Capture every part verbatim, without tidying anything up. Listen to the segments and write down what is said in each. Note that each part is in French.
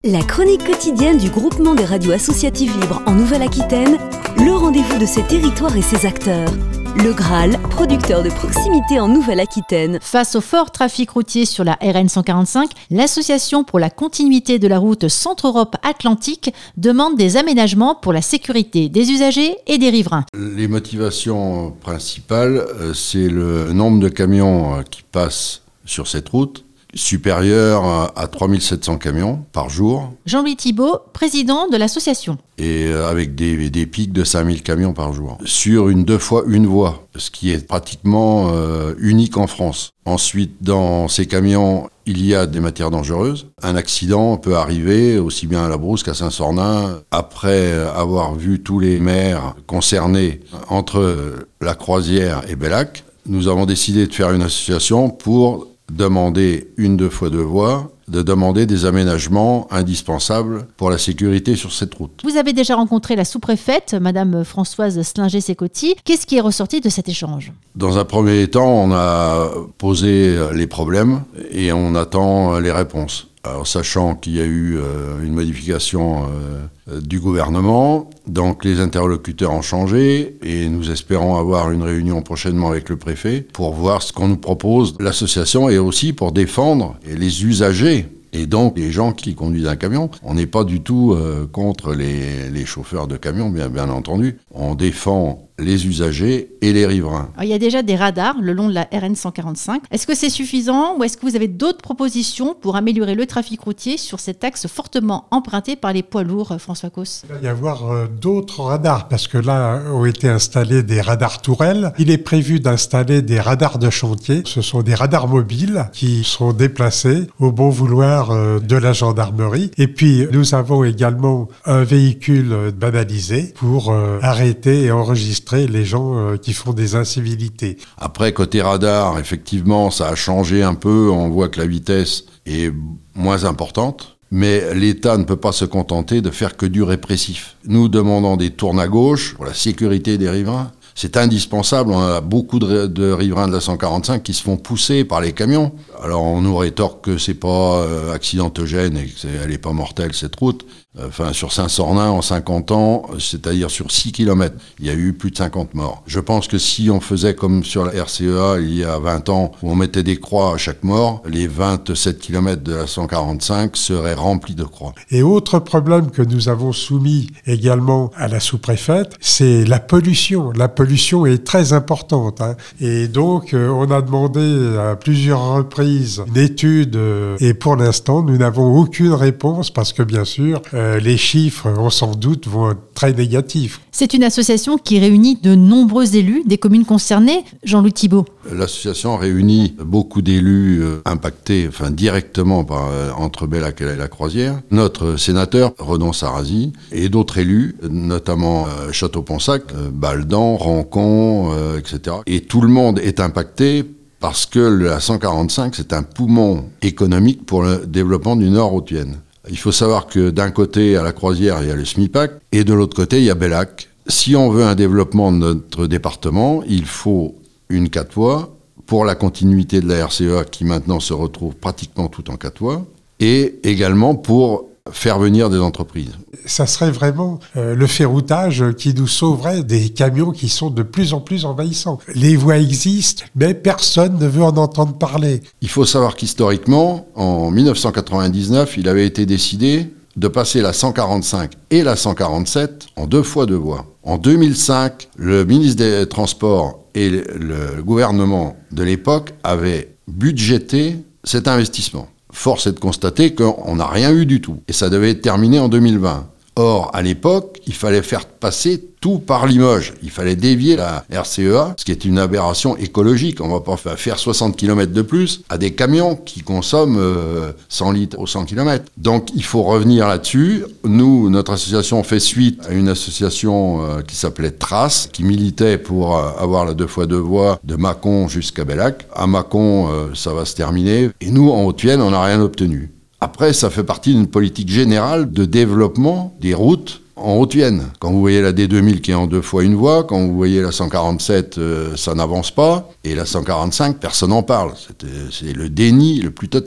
La chronique quotidienne du groupement des radios associatives libres en Nouvelle-Aquitaine, le rendez-vous de ses territoires et ses acteurs. Le Graal, producteur de proximité en Nouvelle-Aquitaine. Face au fort trafic routier sur la R N cent quarante-cinq, l'Association pour la continuité de la route Centre-Europe Atlantique demande des aménagements pour la sécurité des usagers et des riverains. Les motivations principales, c'est le nombre de camions qui passent sur cette route, supérieur à trois mille sept cents camions par jour. Jean-Louis Thibault, président de l'association. Et avec des, des pics de cinq mille camions par jour. Sur une deux fois une voie, ce qui est pratiquement euh, unique en France. Ensuite, dans ces camions, il y a des matières dangereuses. Un accident peut arriver aussi bien à la Brousse qu'à Saint-Sornin. Après avoir vu tous les maires concernés entre la Croisière et Bellac, nous avons décidé de faire une association pour demander une deux fois deux voies, de demander des aménagements indispensables pour la sécurité sur cette route. Vous avez déjà rencontré la sous-préfète, Madame Françoise Slinger-Secotti. Qu'est-ce qui est ressorti de cet échange ? Dans un premier temps, on a posé les problèmes et on attend les réponses. Alors, sachant qu'il y a eu euh, une modification euh, du gouvernement, donc les interlocuteurs ont changé et nous espérons avoir une réunion prochainement avec le préfet pour voir ce qu'on nous propose l'association et aussi pour défendre les usagers et donc les gens qui conduisent un camion. On n'est pas du tout euh, contre les, les chauffeurs de camions, bien, bien entendu. On défend les usagers et les riverains. Alors, il y a déjà des radars le long de la R N cent quarante-cinq. Est-ce que c'est suffisant ou est-ce que vous avez d'autres propositions pour améliorer le trafic routier sur cet axe fortement emprunté par les poids lourds, François Causse ? Il va y avoir euh, d'autres radars parce que là ont été installés des radars tourelles. Il est prévu d'installer des radars de chantier. Ce sont des radars mobiles qui sont déplacés au bon vouloir euh, de la gendarmerie. Et puis nous avons également un véhicule banalisé pour euh, arrêter et enregistrer les gens qui font des incivilités. Après, côté radar, effectivement, ça a changé un peu. On voit que la vitesse est moins importante. Mais l'État ne peut pas se contenter de faire que du répressif. Nous demandons des tournes à gauche pour la sécurité des riverains. C'est indispensable. On a beaucoup de, de riverains de la cent quarante-cinq qui se font pousser par les camions. Alors on nous rétorque que c'est pas euh, accidentogène et qu'elle n'est pas mortelle cette route. Enfin, sur Saint-Sornin, en cinquante ans, c'est-à-dire sur six kilomètres, il y a eu plus de cinquante morts. Je pense que si on faisait comme sur la R C E A il y a vingt ans, où on mettait des croix à chaque mort, les vingt-sept kilomètres de la cent quarante-cinq seraient remplis de croix. Et autre problème que nous avons soumis également à la sous-préfète, c'est la pollution. La pollution est très importante. Hein. Et donc, euh, on a demandé à plusieurs reprises une étude. Euh, et pour l'instant, nous n'avons aucune réponse parce que, bien sûr, euh, les chiffres, on s'en doute, vont être très négatifs. C'est une association qui réunit de nombreux élus des communes concernées. Jean-Louis Thibault. L'association réunit beaucoup d'élus euh, impactés enfin, directement par, euh, entre Bellac et la Croisière. Notre sénateur, Redon Sarrazy, et d'autres élus, notamment euh, Château-Ponsac, euh, Baldan, Rancon, euh, et cetera. Et tout le monde est impacté parce que la cent quarante-cinq, c'est un poumon économique pour le développement du Nord-Haute-Vienne. Il faut savoir que d'un côté, à la Croisière, il y a le SMIPAC, et de l'autre côté, il y a Bellac. Si on veut un développement de notre département, il faut une quatre voies pour la continuité de la R C E A qui maintenant se retrouve pratiquement tout en quatre voies, et également pour faire venir des entreprises. Ça serait vraiment euh, le ferroutage qui nous sauverait des camions qui sont de plus en plus envahissants. Les voies existent, mais personne ne veut en entendre parler. Il faut savoir qu'historiquement, en dix-neuf cent quatre-vingt-dix-neuf, il avait été décidé de passer la cent quarante-cinq et la cent quarante-sept en deux fois deux voies. En deux mille cinq, le ministre des Transports et le gouvernement de l'époque avaient budgété cet investissement. Force est de constater qu'on n'a rien eu du tout. Et ça devait être terminé en deux mille vingt. Or, à l'époque, il fallait faire passer tout par Limoges. Il fallait dévier la R C E A, ce qui est une aberration écologique. On ne va pas faire soixante kilomètres de plus à des camions qui consomment euh, cent litres au cent kilomètres. Donc, il faut revenir là-dessus. Nous, notre association fait suite à une association euh, qui s'appelait Trace, qui militait pour euh, avoir la deux fois deux voies de Mâcon jusqu'à Bellac. À Mâcon, euh, ça va se terminer. Et nous, en Haute-Vienne, on n'a rien obtenu. Après, ça fait partie d'une politique générale de développement des routes en Haute-Vienne. Quand vous voyez la D deux mille qui est en deux fois une voie, quand vous voyez la cent quarante-sept, euh, ça n'avance pas. Et la cent quarante-cinq, personne n'en parle. C'est, c'est le déni le plus total.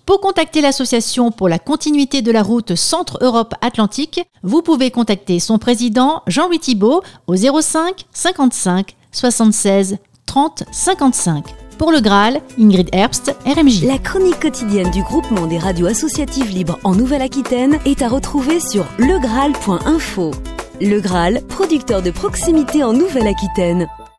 Pour contacter l'association pour la continuité de la route Centre-Europe-Atlantique, vous pouvez contacter son président Jean-Louis Thibault au zéro cinq cinquante-cinq soixante-seize trente cinquante-cinq. Pour le Graal, Ingrid Herbst, R M J. La chronique quotidienne du groupement des radios associatives libres en Nouvelle-Aquitaine est à retrouver sur legraal point info. Le Graal, producteur de proximité en Nouvelle-Aquitaine.